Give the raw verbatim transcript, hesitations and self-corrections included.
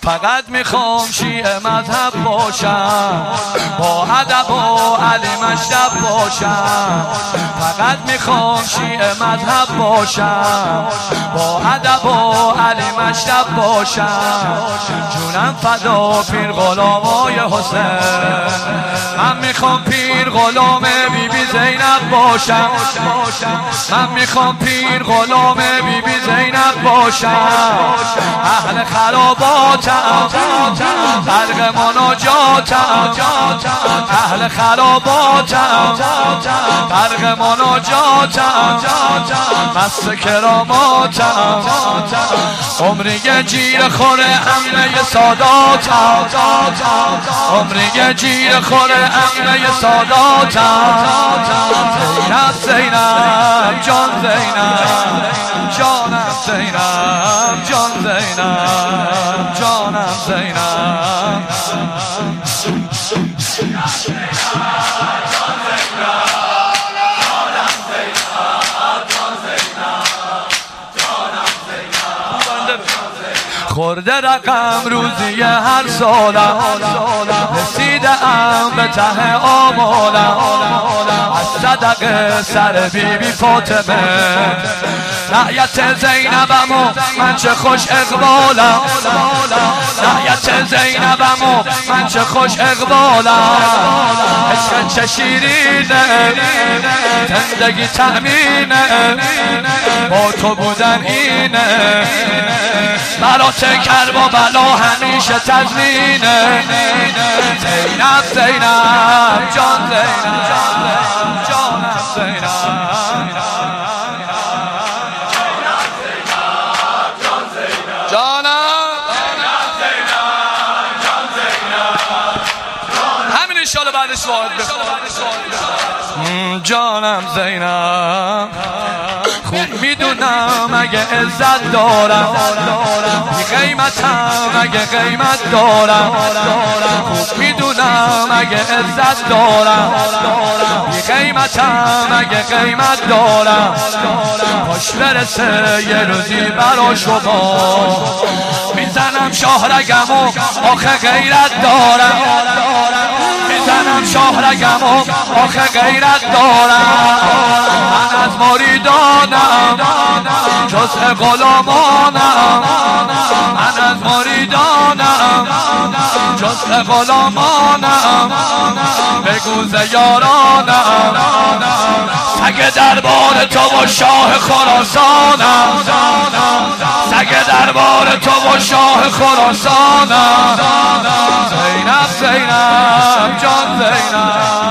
فقط میخوام شیعه مذهب باشم، با ادب و علی مشرب باشم. فقط میخوام شیعه مذهب باشم، با ادب و علی مشرب باشم. جونم فدا پیر غلامای حسین، من میخوام پیر غلام بی بی زینب باشم. من میخوام پیر غلام بی بی زینب باشم. اهل خراباتم غرق مناجاتم، اهل خراباتم غرق مناجاتم، مست کراماتم. عمری جیر خوره عمه ساداتم، عمری جیر خوره عمه ساداتم. زینب زینب جان زینب جانم زینب جان زینب جانم زینب. خورده رقم روزی هر سالم، رسیده ام به ته آمالم. از صدقه سر بی بی فاطمه، نعیت زینبم و من چه خوش اقبالم. نعیت زینبم و من چه خوش اقبالم. عشق چه شیرینه، زندگی تأمینه، با تو بودن اینه. برات کرب و بلا همیشه تضمینه. زینب زینب جان زینب جانم زینب. انشالله بعدش وارد بخواد. جانم زینب خوب میدونم اگه عزت دارم، بی قیمتم اگه قیمت دارم. خوب میدونم اگه عزت دارم، بی قیمتم اگه قیمت دارم. خوش برسه یه روزی برا شما، میزنم شاهرگم و آخه غیرت دارم. میزنم شاهرگم و آخه غیرت دارم. من از مریدانم جزء غلامانم، من از مریدانم جزء غلامانم. بگو ز یارانم سگ دربار تو و شاه خراسانم. سگ دربار تو و شاه خراسانم. زینب زینب جان زینب